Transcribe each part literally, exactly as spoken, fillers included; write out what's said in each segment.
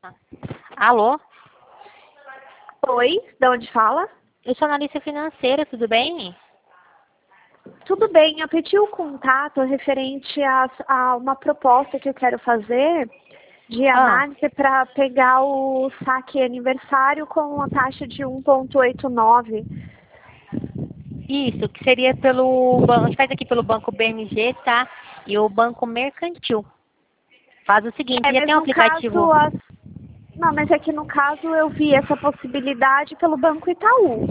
Alô? Oi, de onde fala? Eu sou analista financeira, tudo bem? Tudo bem, eu pedi o contato referente a, a uma proposta que eu quero fazer de Ah, análise para pegar o saque aniversário com uma taxa de um vírgula oitenta e nove. isso, que seria pelo banco, a gente faz aqui pelo Banco B M G, tá? E o Banco Mercantil. Faz o seguinte, É, já mas tem um no aplicativo. caso, as... não, mas é que no caso eu vi essa possibilidade pelo Banco Itaú.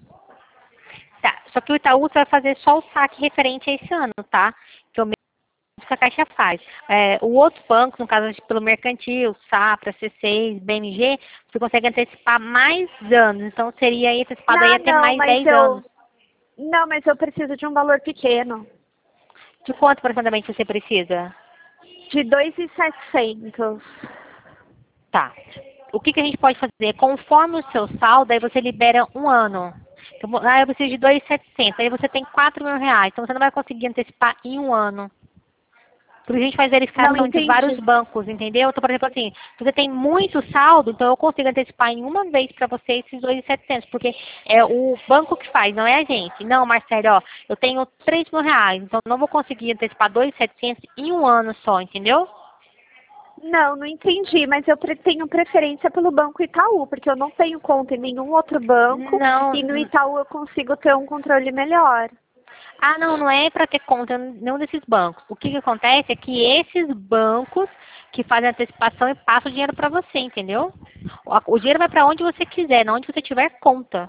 Tá, só que o Itaú você vai fazer só o saque referente a esse ano, tá? Que é o mesmo que a Caixa faz. É, o outro banco, no caso pelo Mercantil, Safra, C seis, B M G, você consegue antecipar mais anos. Então seria aí antecipado aí Não, até não, mais mas dez anos. eu... Não, mas eu preciso de um valor pequeno. De quanto aproximadamente você precisa? De dois mil e setecentos. Tá. O que, que a gente pode fazer? Conforme o seu saldo, aí você libera um ano. Então, ah, eu preciso de dois mil e setecentos. Aí você tem quatro mil reais. Então você não vai conseguir antecipar em um ano. Por isso a gente faz Não verificação de vários entendi. bancos, entendeu? Então, por exemplo, assim, se você tem muito saldo, então eu consigo antecipar em uma vez para você esses dois mil e setecentos, porque é o banco que faz, não é a gente. Não, Marcelo, ó, eu tenho três mil reais, então eu não vou conseguir antecipar dois mil e setecentos em um ano só, entendeu? Não, não entendi, mas eu pre- tenho preferência pelo Banco Itaú, porque eu não tenho conta em nenhum outro banco Não, e no Itaú eu consigo ter um controle melhor. ah, não, não é para ter conta em nenhum desses bancos. O que, que acontece é que esses bancos que fazem antecipação e passam o dinheiro para você, entendeu? O, o dinheiro vai para onde você quiser, não onde você tiver conta.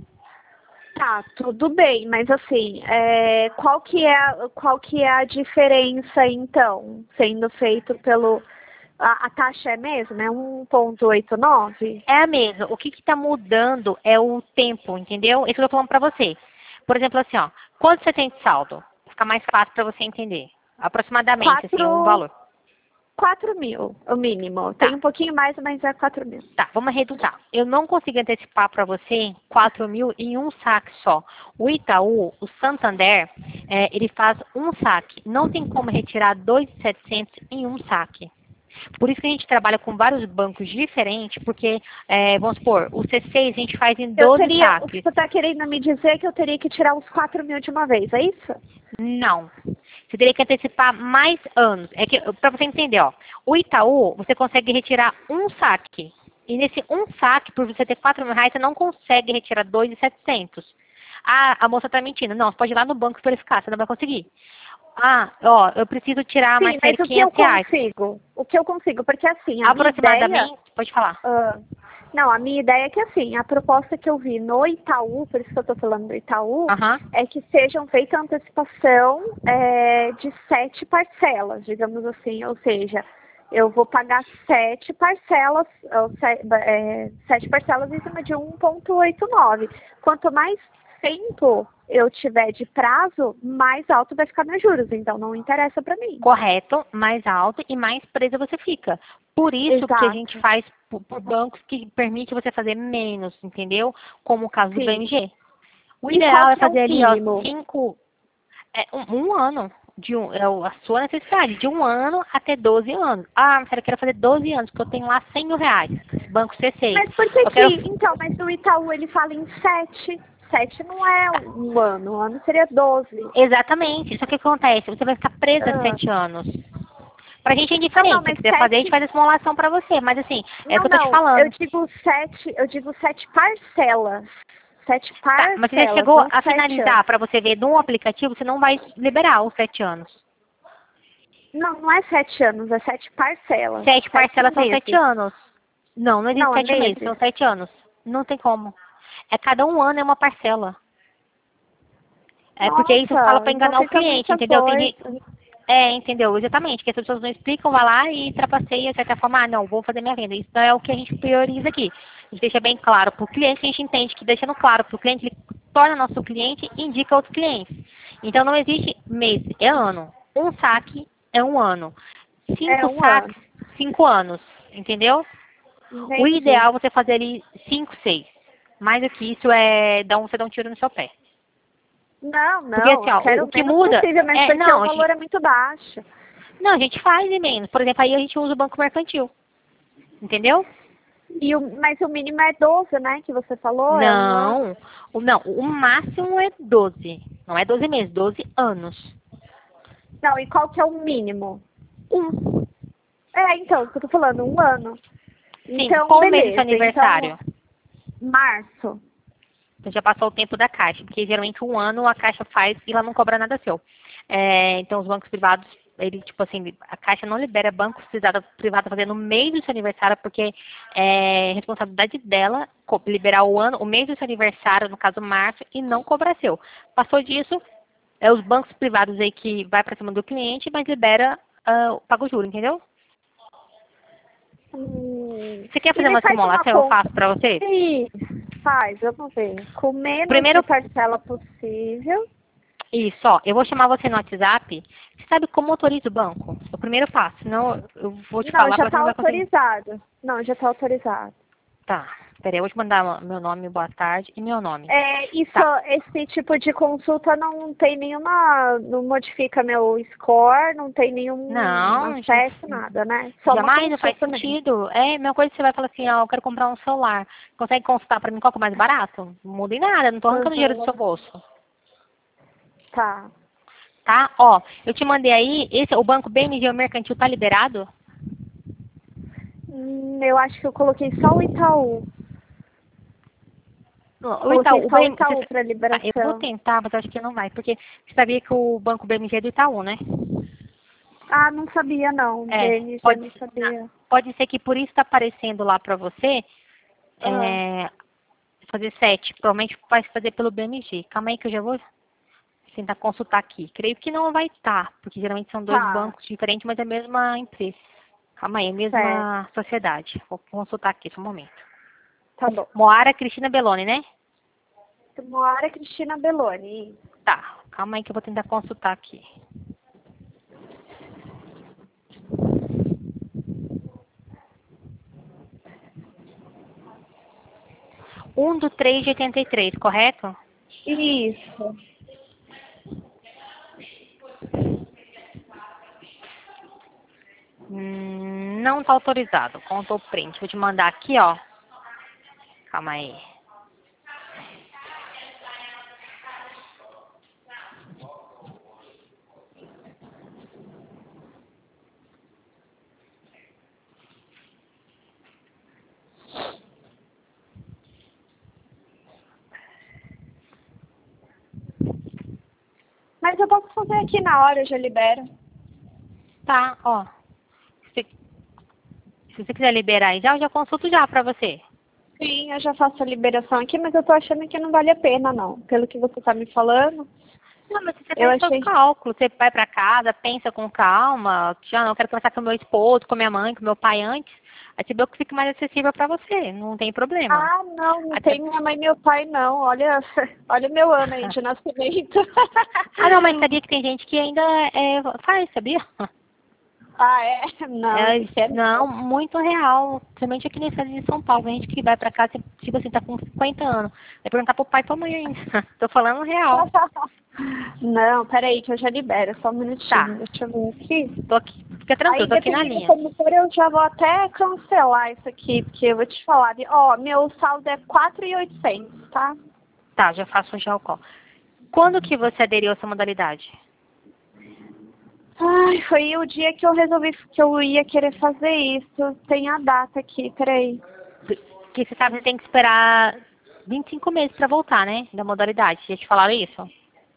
Tá, tudo bem, mas assim, é, qual que é, a- qual que é a diferença então, sendo feito pelo, a, a taxa é a mesma, é um vírgula oitenta e nove? É a mesma. O que está mudando é o tempo, entendeu? Isso que eu estou falando para você. Por exemplo, assim, ó, quanto você tem de saldo? Fica mais fácil para você entender. Aproximadamente, assim, um Quatro, valor. quatro mil, o mínimo. Tem Tá. um pouquinho mais, mas é quatro mil. Tá, vamos arredondar. Eu não consigo antecipar para você quatro mil em um saque só. O Itaú, o Santander, é, ele faz um saque. Não tem como retirar dois mil e setecentos em um saque. Por isso que a gente trabalha com vários bancos diferentes, porque, é, vamos supor, o C seis a gente faz em Eu doze teria, o que saques. você está querendo me dizer é que eu teria que tirar os quatro mil de uma vez, é isso? Não. Você teria que antecipar mais anos. É que, para você entender, ó, o Itaú, você consegue retirar um saque. E nesse um saque, por você ter quatro mil reais, você não consegue retirar dois mil e setecentos. Ah, a moça está mentindo. Não, você pode ir lá no banco verificar, você não vai conseguir. Ah, ó, eu preciso tirar, Sim, Marcelo, mas o que eu quinhentos reais. consigo? O que eu consigo? Porque assim, a minha ideia... Aproximadamente, pode falar. ah, não, a minha ideia é que assim, a proposta que eu vi no Itaú, por isso que eu estou falando do Itaú, Aham. é que sejam feita antecipação é, de sete parcelas, digamos assim, ou seja, eu vou pagar sete parcelas, ou se- é, sete parcelas em cima de um vírgula oitenta e nove. Quanto mais tempo eu tiver de prazo, mais alto vai ficar meus juros, então não interessa para mim. Correto, mais alto e mais presa você fica. Por isso que a gente Exato. faz por, por bancos que permite você fazer menos, entendeu? Como o caso do Sim. B M G. O E qual ideal é que é o fazer ali, ó, mínimo? cinco, é, um, um ano. De um, é o- a sua necessidade, de um ano até doze anos. Ah, mas eu quero fazer doze anos, porque eu tenho lá cem mil reais. Banco C seis. Mas por que Eu quero. que... Então, mas no Itaú ele fala em sete. Sete não é um ano, um ano seria doze. Exatamente. Só que o que acontece? Você vai ficar presa Ah. sete anos. Pra gente é Não, não, indiferente. Se você mas quiser fazer, a gente sete... faz a simulação pra você. Mas assim, é o Não, que eu tô te não, eu falando. digo sete, eu digo sete parcelas. Sete Tá, mas você já parcelas, chegou não a sete anos. finalizar para você ver num aplicativo, você não vai liberar os sete anos. Não, não é sete anos, é sete parcelas. Sete Sete parcelas são sete meses. anos. Não, não existe Não, é sete meses, meses. são sete anos. Não tem como. É cada um ano é uma parcela. É porque isso fala Nossa, para então enganar o fica cliente, muita entendeu? Tem coisa. gente- É, entendeu? Exatamente. Que as pessoas não explicam, vai lá e trapaceia, de certa forma, ah, não, vou fazer minha venda. Isso não é o que a gente prioriza aqui. A gente deixa bem claro para o cliente, a gente entende que deixando claro para o cliente, ele torna nosso cliente e indica outros clientes. Então não existe mês, é ano. Um saque é um ano. É Cinco um ano. saques, cinco anos. Entendeu? O Entendi. ideal é você fazer ali cinco, seis. Mais do que isso é dar um, você dá um tiro no seu pé. Não, Porque não, assim, eu ó, o, quero o o que menos muda possível, mas é, porque o não, a valor gente, é muito baixo. não, a gente faz em menos. Por exemplo, aí a gente usa o banco mercantil. Entendeu? E o, mas o mínimo é doze, né? Que você falou? É um ano. Não, o, não, o máximo é doze. Não é doze meses, doze anos. Não, e qual que é o mínimo? Um. É, então, isso que eu tô falando, um ano. Sim, Então, qual o mês do seu beleza. aniversário? Então, março. Você já passou o tempo da Caixa, porque geralmente um ano a Caixa faz e ela não cobra nada seu. É, então, os bancos privados, ele, tipo assim, a Caixa não libera bancos privados privado fazer no mês do seu aniversário, porque é responsabilidade dela co- liberar o ano, o mês do seu aniversário, no caso março, e não cobrar seu. Passou disso, é os bancos privados aí que vai para cima do cliente, mas libera ah, o pago juro, entendeu? Hum, Você quer e fazer me uma faz uma simulação? Eu conta. faço para você? Sim, faz, vamos ver. Com menos de Primeiro, parcela possível. isso, ó, eu vou chamar você no WhatsApp. Você sabe como autoriza o banco? É o primeiro passo, senão eu vou te Não, falar, já mas você está não vai conseguir. autorizado. Não, já está autorizado. Tá, peraí, eu vou te mandar meu nome, boa tarde, e meu nome. É, isso, Tá, esse tipo de consulta não tem nenhuma, não modifica meu score, não tem nenhum não, já- acesso, nada, né? Só uma jamais não faz consulta mesmo. sentido. É a mesma coisa que você vai falar assim, ó, eu quero comprar um celular. Consegue consultar pra mim qual que é o mais barato? Não muda em nada, não tô arrancando dinheiro do Uhum. seu bolso. Tá. Tá? Ó, eu te mandei aí, esse, o banco B M G, o mercantil, tá liberado? Hum, eu acho que eu coloquei só o Itaú. O Coloquei Itaú, o só o B M, você- Itaú para tá, eu vou liberação. tentar, mas acho que não vai, porque você sabia que o banco B M G é do Itaú, né? Ah, não sabia não. É, B M G pode, não ser- sabia. pode ser que por isso está aparecendo lá para você Ah, é, fazer sete. Provavelmente vai fazer pelo B M G. Calma aí que eu já vou tentar consultar aqui. Creio que não vai estar, porque geralmente são dois tá, bancos diferentes, mas é a mesma empresa. Calma aí, a certo. mesma sociedade. Vou consultar aqui, só um momento. Tá bom. Moara Cristina Belloni, né? Moara Cristina Belloni. Tá, calma aí que eu vou tentar consultar aqui. Um do três de oitenta e três, correto? Isso. Hum, não está autorizado. Conta o print. Vou te mandar aqui, ó. Calma aí. Mas eu posso fazer aqui na hora, eu já libero. Tá, ó. Se, se você quiser liberar aí já, eu já consulto já pra você. Sim, eu já faço a liberação aqui, mas eu tô achando que não vale a pena, não. Pelo que você tá me falando, Não, mas você eu faz seus achei... cálculos. Você vai pra casa, pensa com calma. Já não quero conversar com meu esposo, com minha mãe, com meu pai antes. Aí você vê o que fica mais acessível pra você. Não tem problema. Ah, não, não Até... tem minha mãe e meu pai, não. Olha, olha meu ano aí de nascimento. Ah, não, mas sabia que tem gente que ainda é, faz, sabia? Ah, é? Não, É, isso é... não, muito real. Principalmente aqui na cidade de São Paulo. Tem gente que vai pra casa, tipo assim, tá com cinquenta anos. Vai perguntar pro pai e pra mãe ainda. Tô falando real. Não, peraí, que eu já libero, só um Tá, minutinho, deixa eu ver aqui. tô aqui. Fica Aí, tranquilo, tô aqui na dependendo linha. como for, eu já vou até cancelar isso aqui, porque eu vou te falar. Ó, meu saldo é quatro mil e oitocentos, tá? Tá, já faço já o call. Quando que você aderiu a essa modalidade? Ai, foi o dia que eu resolvi que eu ia querer fazer isso. Tem a data aqui, peraí. Porque você sabe que você tem que esperar vinte e cinco meses pra voltar, né? Da modalidade. Já te falaram isso?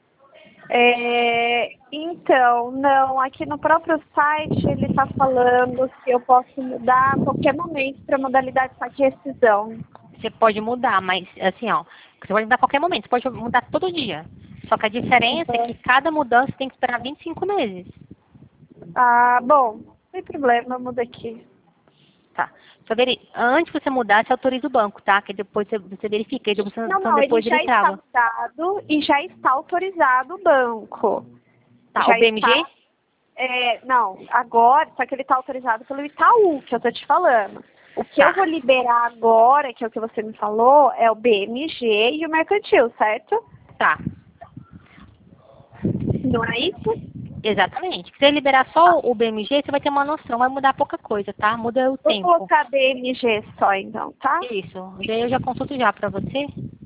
É, então, não, aqui no próprio site ele está falando que eu posso mudar a qualquer momento para modalidade saque rescisão. Você pode mudar, mas assim, ó, você pode mudar a qualquer momento, você pode mudar todo dia. Só que a diferença é que cada mudança tem que esperar vinte e cinco meses. Ah, bom, não tem problema, muda aqui. Tá. Só veri... Antes de você mudar, você autoriza o banco, tá? Que depois você você verifica, e depois, Não, então não, ele depois ele já está trava. mudado e já está autorizado o banco. Tá, o Já B M G? está, é, não, agora, só que ele está autorizado pelo Itaú, que eu tô te falando. O que eu Tá. vou liberar agora, que é o que você me falou, é o B M G e o mercantil, certo? Tá. Não é isso? Exatamente. Se você liberar só o B M G, você vai ter uma noção, vai mudar pouca coisa, tá? Muda o Vou tempo. colocar B M G só então, tá? Isso. E daí eu já consulto já pra você.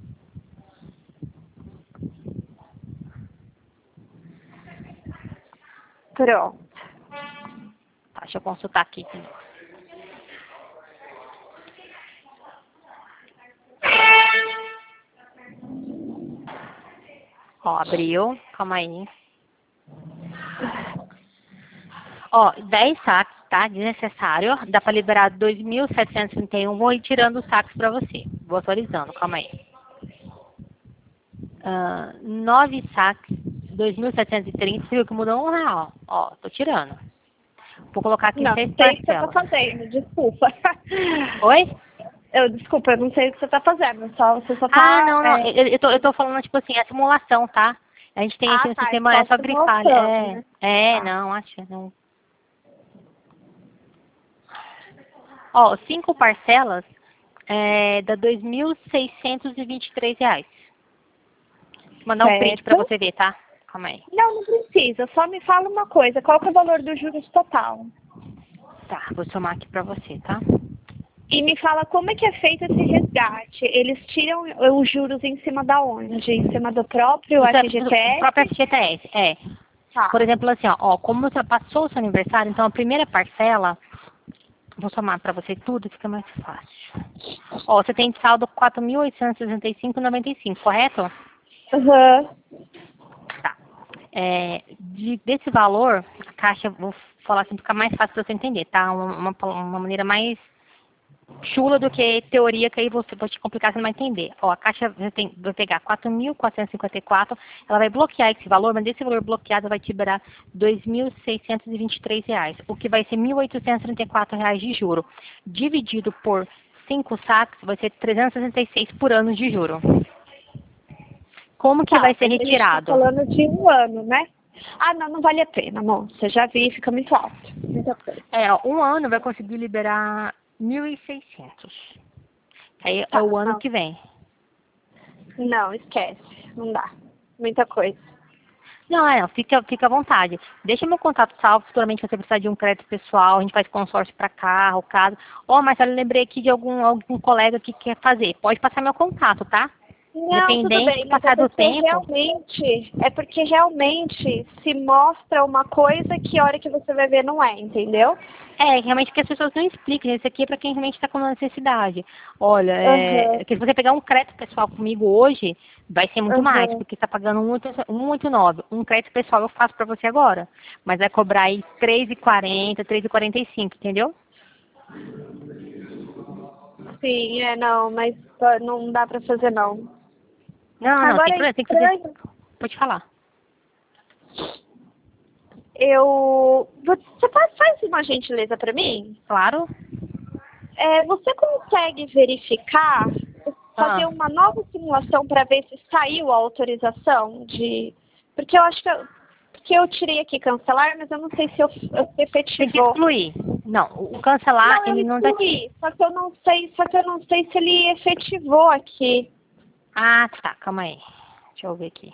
Pronto. Tá, deixa eu consultar aqui. Ó, abriu. Calma aí. Ó, dez saques, tá? Desnecessário. Dá pra liberar dois mil setecentos e trinta e um. Vou ir tirando os saques pra você. Vou atualizando, calma aí. Ah, nove saques, dois mil setecentos e trinta. Você viu que mudou um real? Ó, tô tirando. Vou colocar aqui Não, seis não sei o que você tá parcelas. fazendo, desculpa. Oi? Eu, desculpa, eu não sei o que você tá fazendo, só, você só tá... Ah, não, não. é, Eu, eu, tô, eu tô falando, tipo assim, é simulação, tá? A gente tem aqui Ah, no tá, é sistema, é só só grifar. simulação, É, né? é, Tá. não, acho, não. Ó, cinco parcelas é, dá dois mil seiscentos e vinte e três reais. Vou mandar um print pra Certo. você ver, tá? Calma aí. Não, não precisa, só me fala uma coisa, qual que é o valor dos juros total? Tá, vou somar aqui pra você, tá? E me fala como é que é feito esse resgate. Eles tiram os juros em cima da onde? Em cima do próprio Do, seu- F G T do S? próprio F G T S, é. Tá. Por exemplo, assim, ó, ó, como você passou o seu aniversário, então a primeira parcela, vou somar pra você tudo, fica mais fácil. Ó, você tem de saldo quatro mil oitocentos e sessenta e cinco reais e noventa e cinco, correto? Aham. Tá. É, de, desse valor, a Caixa, vou falar assim, fica mais fácil pra você entender, tá? Uma, uma, uma maneira mais chula do que teoria, que aí você vai te complicar, você não vai entender. Ó, a Caixa vai, tem, vai pegar quatro mil quatrocentos e cinquenta e quatro, ela vai bloquear esse valor, mas desse valor bloqueado vai te liberar dois mil seiscentos e vinte e três reais, o que vai ser mil oitocentos e trinta e quatro reais de juro. Dividido por cinco saques, vai ser trezentos e sessenta e seis por ano de juro. Como que Tá, vai ser mas a gente tá retirado? falando de um ano, né? Ah, não, não vale a pena, amor. Você já vi, fica muito alto. Muita coisa. É, ó, um ano vai conseguir liberar mil e seiscentos. Aí é Tá, o ano não. que vem. Não, esquece. Não dá. Muita coisa. Não, é, não, fica, fica à vontade. Deixa meu contato salvo, futuramente você precisar de um crédito pessoal, a gente faz consórcio para carro, caso. Ó, Marcelo, eu lembrei aqui de algum, algum colega que quer fazer. Pode passar meu contato, tá? Não, tudo Independente bem, do mas é passar do porque tempo. realmente, é porque realmente se mostra uma coisa que a hora que você vai ver não é, entendeu? É, realmente que as pessoas não explicam. Isso aqui é para quem realmente está com necessidade. Olha, Aham, é, que se você pegar um crédito pessoal comigo hoje, vai ser muito mais, aham. porque você está pagando um vírgula oitenta e nove. Um crédito pessoal eu faço para você agora, mas vai cobrar aí três e quarenta, três e quarenta e cinco, entendeu? Sim, é, não, mas pô, não dá pra fazer não. Não, não, tem Agora é problema, tem que fazer. estranho, Pode falar. eu... Você faz, faz uma gentileza pra mim? Claro. É, você consegue verificar, fazer Ah, uma nova simulação para ver se saiu a autorização de... Porque eu acho que eu, porque eu tirei aqui cancelar, mas eu não sei se eu, eu se tem que efetivou. excluir. Não, o o cancelar, Não, eu ele não dá. excluí, só que eu não sei, só que eu não sei se ele efetivou aqui. Ah, tá, calma aí. Deixa eu ver aqui.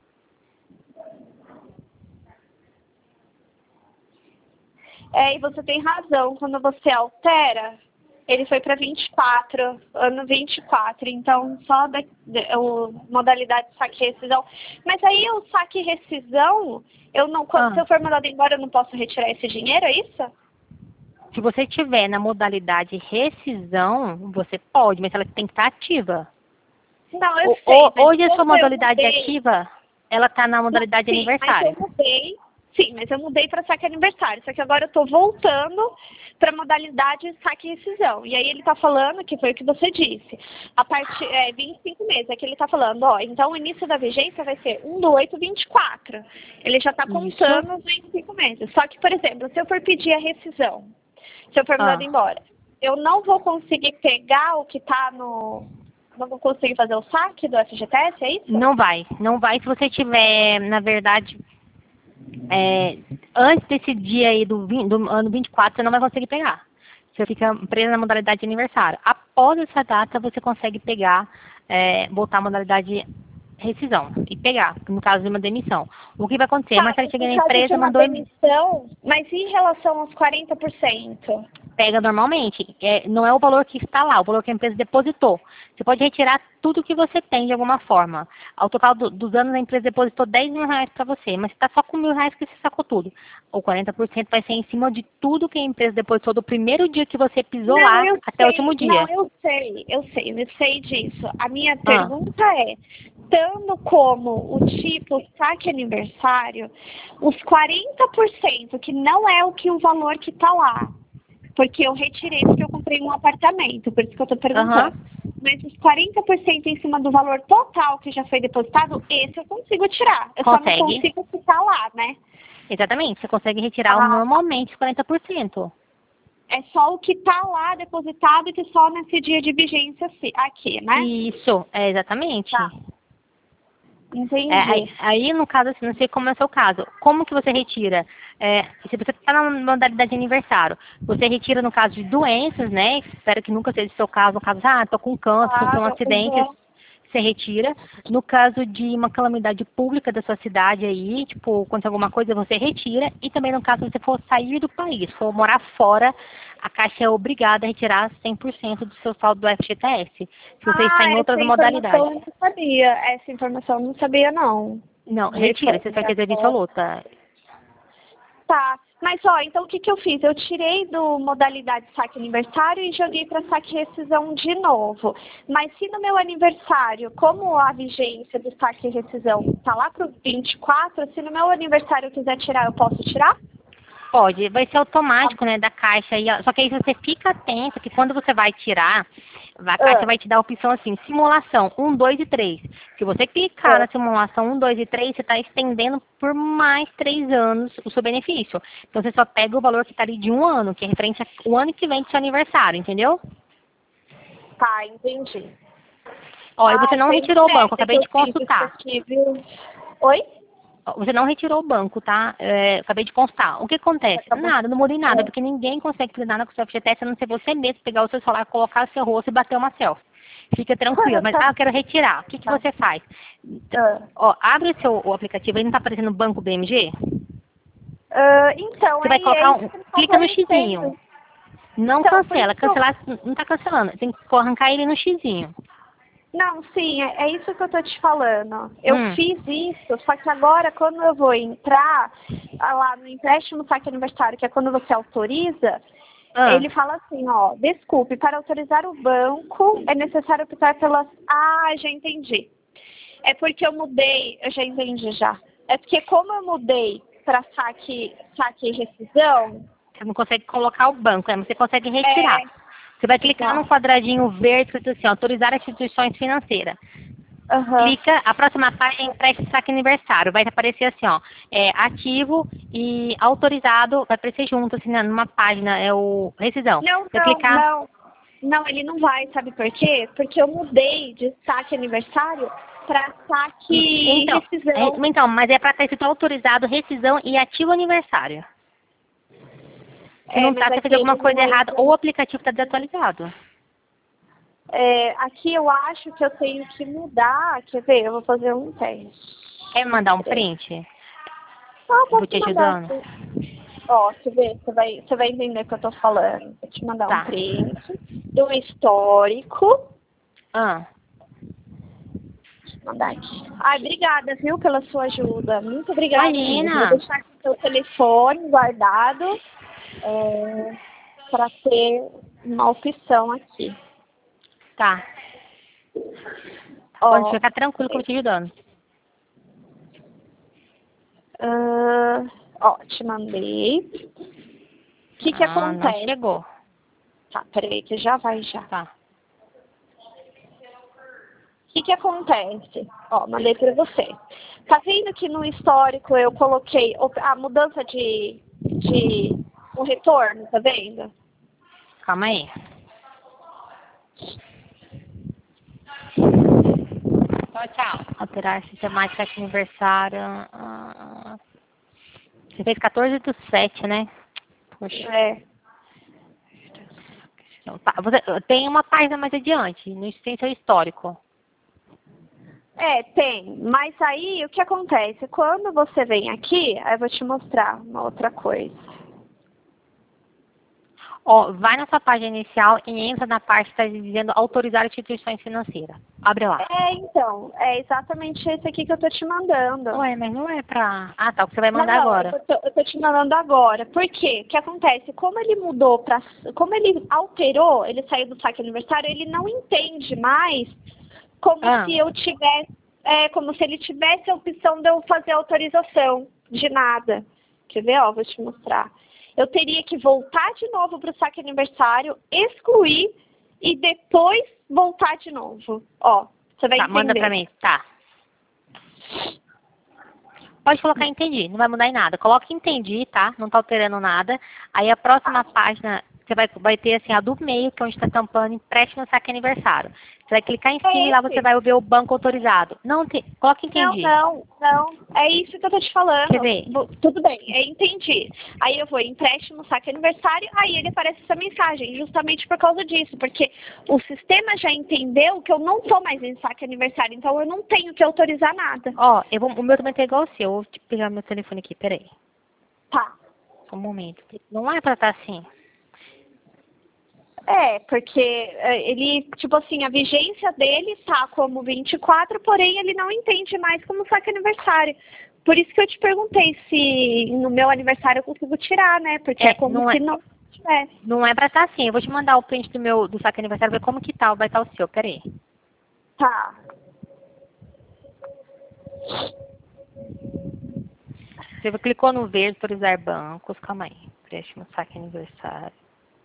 É, e você tem razão, quando você altera, ele foi para vinte e quatro, ano vinte e quatro, então só da, da o, modalidade de saque e rescisão. Mas aí o saque e rescisão, eu não, quando, se Ah, eu for mandado embora, eu não posso retirar esse dinheiro, é isso? se você tiver na modalidade rescisão, você pode, mas ela tem que estar ativa. Não, eu O- sei, o- mas hoje a sua como eu modalidade mudei, ativa, ela está na não, modalidade sim, mas eu aniversário. mudei, sim, mas eu mudei para saque aniversário, só que agora eu estou voltando para a modalidade saque e rescisão. E aí ele está falando, que foi o que você disse, a partir é, vinte e cinco meses, é que ele está falando, ó, então o início da vigência vai ser um do oito vinte e quatro. Ele já está Isso. contando os vinte e cinco meses. Só que, por exemplo, se eu for pedir a rescisão, se eu for mandado Ah, embora, eu não vou conseguir pegar o que está no... Não vou conseguir fazer o saque do F G T S, é isso? não vai. Não vai se você tiver, na verdade, é, antes desse dia aí do, vin- do ano vinte e quatro, você não vai conseguir pegar. Você fica presa na modalidade de aniversário. Após essa data, você consegue pegar, é, voltar à modalidade rescisão e pegar, no caso de uma demissão. O que vai acontecer? Tá, A Marcela chega no na caso de empresa, uma mandou demissão, mas e em relação aos quarenta por cento? pega normalmente. É, não é o valor que está lá, o valor que a empresa depositou. Você pode retirar tudo que você tem de alguma forma. Ao total do- dos anos, a empresa depositou dez mil reais para você, mas você está só com mil reais que você sacou tudo. O quarenta por cento vai ser em cima de tudo que a empresa depositou do primeiro dia que você pisou Não, lá eu até o último sei, não, dia. eu sei, eu sei, eu sei disso. A minha Ah, pergunta é, tanto como o tipo saque aniversário, os quarenta por cento, que não é o que o valor que está lá, porque eu retirei porque eu comprei um apartamento, por isso que eu estou aham, perguntando. Mas os quarenta por cento em cima do valor total que já foi depositado, esse eu consigo tirar. Eu só não consegue. consigo ficar lá, né? Exatamente, você consegue retirar Ah, tá. normalmente os quarenta por cento. É só o que está lá depositado e que só nesse dia de vigência se- aqui, né? Isso, é exatamente. Tá. É, aí, Entendi. aí, no caso, assim, não sei como é o seu caso. Como que você retira? É, se você está na modalidade de aniversário, você retira no caso de doenças, né? Espero que nunca seja o seu caso. No caso, ah, tô com câncer, sofri um Claro, acidente, uhum. você retira. No caso de uma calamidade pública da sua cidade aí, tipo, acontecer alguma coisa, você retira. E também no caso, se você for sair do país, for morar fora, a Caixa é obrigada a retirar cem por cento do seu saldo do F G T S. Se você está Ah, em outras essa informação modalidades. eu não sabia. Essa informação eu não sabia, não. Não, De retira, fo- você vai de ter fo- absoluta. Tá. Mas, ó, então o que, que eu fiz? Eu tirei do modalidade saque aniversário e joguei para saque rescisão de novo. Mas se no meu aniversário, como a vigência do saque e rescisão tá lá pro vinte e quatro, se no meu aniversário eu quiser tirar, eu posso tirar? Pode, vai ser automático, né, da caixa. aí, ó. Só que aí você fica atento que quando você vai tirar, a caixa Ah, vai te dar a opção assim, simulação um, dois e três. Se você clicar ah. na simulação um, dois e três, você está estendendo por mais três anos o seu benefício. Então você só pega o valor que está ali de um ano, que é referente ao ano que vem do seu aniversário, entendeu? Tá, entendi. Ó, e você Ah, não foi retirou o banco, esperta que acabei eu de fiz isso consultar. aqui, viu? Oi? Você não retirou o banco, tá? É, acabei de constar. O que acontece? Acabou. Nada, não muda em nada, Ah, porque ninguém consegue fazer nada com o seu F G T S, a não ser você mesmo pegar o seu celular, colocar o seu rosto e bater uma selfie. Fica tranquilo. Mas, ah, eu quero retirar. O que, que tá. você faz? Ah. Ó, abre o seu o aplicativo, aí não tá aparecendo o Banco B M G? Ah, então, Você é, vai é colocar isso um... que não tá Clica no xizinho. aparecendo. Não Então, por cancela. isso que eu... Cancelar não tá cancelando. Tem que arrancar ele no xizinho. Não, sim, é, é isso que eu tô te falando. Eu Hum. fiz isso, só que agora, quando eu vou entrar ah, lá no empréstimo saque aniversário, que é quando você autoriza, Ah, ele fala assim, ó, desculpe, para autorizar o banco é necessário optar pelas... Ah, já entendi. É porque eu mudei, eu já entendi já. É porque como eu mudei para saque, saque e rescisão, você não consegue colocar o banco, né? Mas você consegue retirar. é... Você vai clicar no Exato. quadradinho verde, escrito assim, autorizar instituições financeiras. Aham. Clica, a próxima página é empréstimo saque aniversário. Vai aparecer assim, ó, é, ativo e autorizado, vai aparecer junto, assim, né, numa página, é o rescisão. Não, Você não, clicar, não. Não, ele não vai, sabe por quê? Porque eu mudei de saque aniversário para saque então, é, rescisão. então, mas é para estar escrito autorizado, rescisão e ativo aniversário. Se É, não mas tá, você aqui fez alguma ele coisa não errada, entra. ou o aplicativo está desatualizado. É, aqui eu acho que eu tenho que mudar. Quer ver? Eu vou fazer um teste. Quer me mandar um Peraí. print? Ah, Eu vou posso te mandar. ajudando? Sim. Ó, deixa eu ver, você vai, você vai entender o que eu tô falando. Vou te mandar um Tá. print do histórico. Ah, Deixa eu mandar aqui. Ai, obrigada, viu, pela sua ajuda. Muito obrigada mesmo. Vou imagina. deixar aqui seu telefone guardado é, para ter uma opção aqui. Tá. Pode Ó, ficar tranquilo que eu vou te ajudando. ah, ó, te mandei. O que que Ah, não acontece? chegou. Tá, peraí, que já vai já. Tá. O que que acontece? Ó, mandei para você. Tá vendo que no histórico eu coloquei o- a mudança de, de o retorno, tá vendo? Calma aí. Tchau, tchau. Alterar sistemática de aniversário. Ah, você fez quatorze do sete, né? Poxa. É. Não, tá, você, tem uma página mais adiante, no tem seu histórico. É, tem. Mas aí, o que acontece? Quando você vem aqui, aí eu vou te mostrar uma outra coisa. Ó, vai na sua página inicial e entra na parte que está dizendo autorizar instituições financeiras. Abre lá. É, então, é exatamente esse aqui que eu tô te mandando. Ué, mas não é pra... Ah, tá, o que você vai Não, mandar não, agora. eu tô, eu tô te mandando agora. Por quê? O que acontece? Como ele mudou para, como ele alterou, ele saiu do saque aniversário, ele não entende mais como Ah, se eu tivesse, é, como se ele tivesse a opção de eu fazer autorização de nada. Quer ver? Ó, vou te mostrar. Eu teria que voltar de novo para o saque aniversário, excluir e depois voltar de novo. Ó, você vai tá, entender. manda pra mim. Tá. Pode colocar entendi, não vai mudar em nada. Coloca entendi, tá? Não tá alterando nada. Aí a próxima página, você vai, vai ter assim, a do meio, que é onde está tampando empréstimo no saque aniversário. Você vai clicar em cima É e lá você esse. vai ver o banco autorizado. Não, te, coloca Não, entendi. não, não. É isso que eu tô te Quer falando. ver? Vo- Tudo bem, é, entendi. Aí eu vou em empréstimo, saque aniversário, aí ele aparece essa mensagem, justamente por causa disso, porque o sistema já entendeu que eu não tô mais em saque aniversário, então eu não tenho que autorizar nada. Ó, eu vou, o meu também tá igual ao seu. Eu vou te pegar meu telefone aqui, peraí. Tá. Só um momento. Não é pra estar assim. É, porque é, ele, tipo assim, a vigência dele tá como vinte e quatro, porém ele não entende mais como saque aniversário. Por isso que eu te perguntei se no meu aniversário eu consigo tirar, né? Porque é É, como não é, se não tivesse. não é pra estar assim. Eu vou te mandar o print do meu do saque aniversário, ver como que tá, vai estar o seu, peraí. Tá. Você clicou no verde para usar bancos, calma aí. Empréstimo, saque aniversário.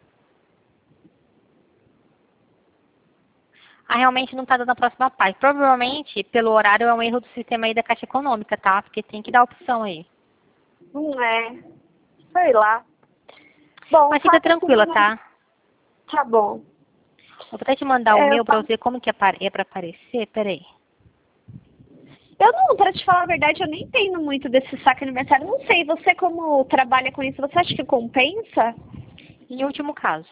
Ah, realmente não tá dando a próxima página. Provavelmente, pelo horário, é um erro do sistema aí da Caixa Econômica, tá? Porque tem que dar opção aí. Não é. Sei lá. Bom, Mas fica faça tranquila, tudo, mas tá? tá bom. Eu vou até te mandar o É, eu, meu pra fa- você ver como que apare- é pra aparecer. Peraí. eu não, pra te falar a verdade, eu nem entendo muito desse saque aniversário. Não sei, você como trabalha com isso, você acha que compensa? Em último caso.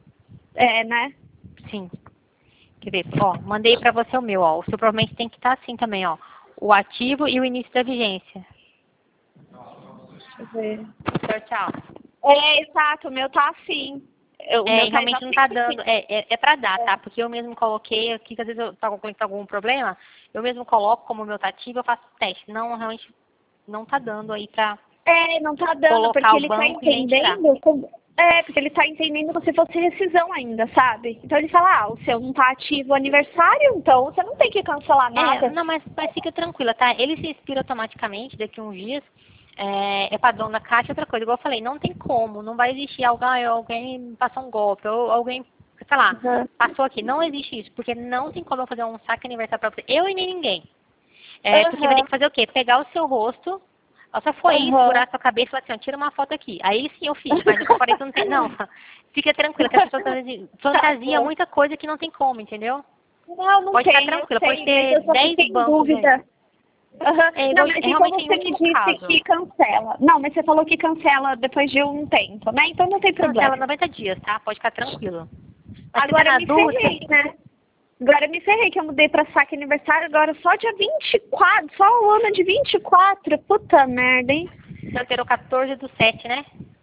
É, né? Sim. Quer ver? Ó, mandei pra você o meu, ó. O seu provavelmente tem que estar assim também, ó. O ativo e o início da vigência. Deixa eu ver. Tchau, tchau. É, exato, o meu tá assim. Eu- O É, meu e tá realmente não tá exatamente dando. assim. É, é, é pra dar, É. tá? Porque eu mesmo coloquei aqui, que às vezes eu tô com algum problema, eu mesmo coloco como o meu tá ativo, eu faço teste. Não, realmente não tá dando aí pra É, não tá dando, colocar porque o ele tá banco e nem tirar. entendendo como... É, porque ele tá entendendo como se fosse rescisão ainda, sabe? Então ele fala, ah, o seu não tá ativo o aniversário, então você não tem que cancelar É, nada. não, mas, mas fica tranquila, tá? Ele se expira automaticamente daqui a uns dias. É, é padrão da Caixa, outra coisa. Igual eu falei, não tem como, não vai existir alguém, alguém passou um golpe, ou alguém, sei lá, Uhum. passou aqui. Não existe isso, porque não tem como eu fazer um saque aniversário pra você. Eu e nem ninguém. É, porque vai ter Aham, que fazer o quê? Pegar o seu rosto, ela só foi aí, segurar aham. a sua cabeça e falar assim, ó, tira uma foto aqui. Aí sim eu fiz, mas eu falei que não tem. Não, fica tranquila, que as pessoas fantasi- Tá fantasia bom. muita coisa que não tem como, entendeu? Não, não Pode ficar tem, eu tranquila, pode sei, mas ter eu só dez fiquei em bancos aí. dúvida. Aham. É, Não, igual, mas é então realmente você em me último disse caso. que cancela. Não, mas você falou que cancela depois de um tempo, né? Então não tem Cancela problema. noventa dias, tá? Pode ficar tranquilo. Mas fica Agora eu na me dúvida, ferrei, né? Agora eu me ferrei que eu mudei pra saque aniversário agora só dia vinte e quatro, só o ano de vinte e quatro. Puta merda, hein? você alterou quatorze do sete, né?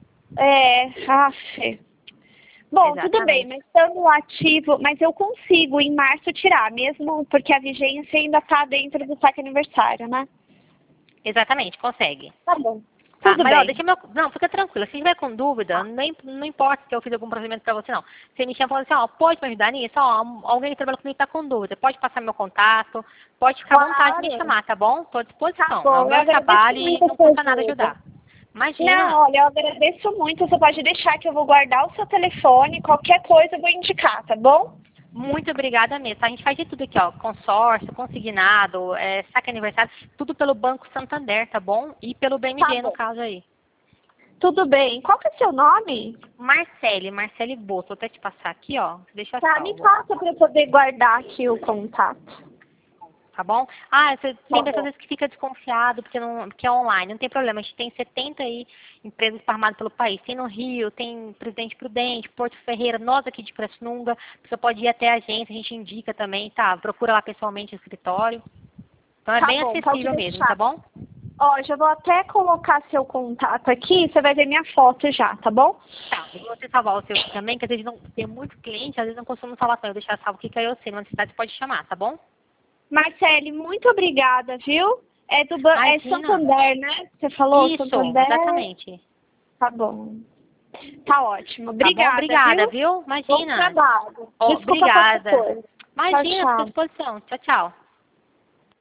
É, af. Bom, tudo bem, Exatamente. mas estando ativo, mas eu consigo em março tirar, mesmo porque a vigência ainda tá dentro do saque aniversário, né? Exatamente, consegue. Tá bom. Tá, Tudo mas ó, bem. deixa meu. Não, fica tranquila. Se tiver com dúvida, nem, não importa se eu fiz algum procedimento pra você, não. Você me chama e fala assim, ó, pode me ajudar nisso? Ó, alguém que trabalha comigo tá com dúvida. Pode passar meu contato, pode ficar à vontade de me Claro. chamar, tá bom? Tô à Tá disposição. É o bom, eu meu agradeço trabalho e muito a não sua custa nada ajuda. ajudar. Imagina. Não, olha, eu agradeço muito. Você pode deixar que eu vou guardar o seu telefone. Qualquer coisa eu vou indicar, tá bom? Muito obrigada mesmo. A gente faz de tudo aqui, ó. Consórcio, consignado, é, saque aniversário, tudo pelo Banco Santander, tá bom? E pelo Tá B M G, no bom. caso aí. Tudo bem. Qual que é o seu nome? Marcele, Marcele Boto. Vou até te passar aqui, ó. Deixa Tá, me salvo, passa para eu poder guardar aqui o contato. tá bom? Ah, você Tá tem pessoas às bom. vezes que fica desconfiado porque, não, porque é online. Não tem problema. A gente tem setenta aí empresas farmadas pelo país. Tem no Rio, tem Presidente Prudente, Porto Ferreira, nós aqui de Pirassununga. Você pode ir até a agência, a gente indica também, tá? Procura lá pessoalmente no escritório. Então é Tá bem bom, acessível pode mesmo, deixar. tá bom? Ó, já vou até colocar seu contato aqui, você vai ver minha foto já, tá bom? Tá, e você salvar o seu aqui também, que às vezes não tem muito cliente, às vezes não costumo salvar para eu deixar salvo aqui, que aí eu sei, na necessidade você pode chamar, tá bom? Marcele, muito obrigada, viu? É do ban... é Imagina. Santander, né? Você falou Isso, Santander? exatamente. Tá bom. Tá ótimo. Tá bom? Obrigada, Obrigada, viu? viu? Bom Imagina. trabalho. Ó, Desculpa qualquer obrigada. coisa. Imagina, Tchau, fico à tchau. disposição. Tchau, tchau.